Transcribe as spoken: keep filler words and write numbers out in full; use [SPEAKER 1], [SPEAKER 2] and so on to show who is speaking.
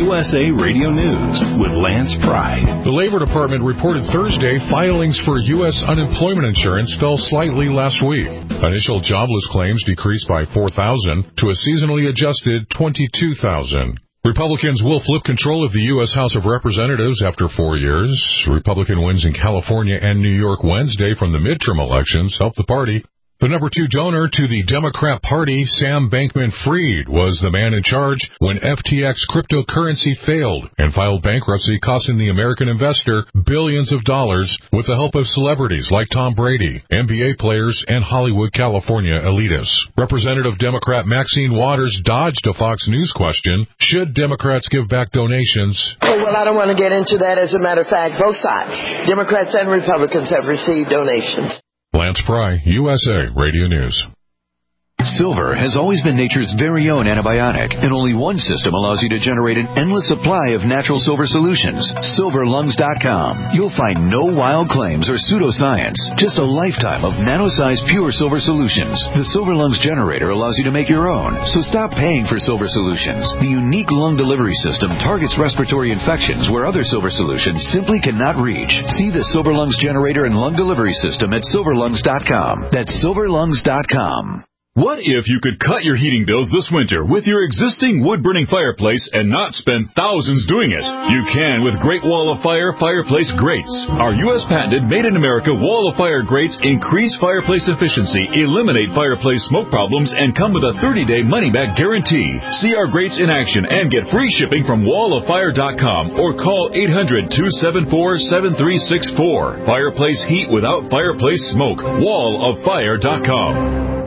[SPEAKER 1] U S A Radio News with Lance Pry.
[SPEAKER 2] The Labor Department reported Thursday filings for U S unemployment insurance fell slightly last week. Initial jobless claims decreased by four thousand to a seasonally adjusted twenty-two thousand. Republicans will flip control of the U S House of Representatives after four years. Republican wins in California and New York Wednesday from the midterm elections helped the party. The number two donor to the Democrat Party, Sam Bankman-Fried, was the man in charge when F T X cryptocurrency failed and filed bankruptcy, costing the American investor billions of dollars with the help of celebrities like Tom Brady, N B A players, and Hollywood, California elitists. Representative Democrat Maxine Waters dodged a Fox News question, should Democrats give back donations?
[SPEAKER 3] Oh, well, I don't want to get into that. As a matter of fact, both sides, Democrats and Republicans, have received donations.
[SPEAKER 2] Lance Pry, U S A Radio News.
[SPEAKER 4] Silver has always been nature's very own antibiotic, and only one system allows you to generate an endless supply of natural silver solutions. silver lungs dot com. You'll find no wild claims or pseudoscience, just a lifetime of nano-sized pure silver solutions. The Silver Lungs generator allows you to make your own, so stop paying for silver solutions. The unique lung delivery system targets respiratory infections where other silver solutions simply cannot reach. See the Silver Lungs generator and lung delivery system at silver lungs dot com. That's silver lungs dot com.
[SPEAKER 5] What if you could cut your heating bills this winter with your existing wood-burning fireplace and not spend thousands doing it? You can with Great Wall of Fire fireplace grates. Our U S patented made-in-America Wall of Fire grates increase fireplace efficiency, eliminate fireplace smoke problems, and come with a thirty-day money-back guarantee. See our grates in action and get free shipping from wall of fire dot com or call eight hundred, two seven four, seven three six four. Fireplace heat without fireplace smoke. wall of fire dot com.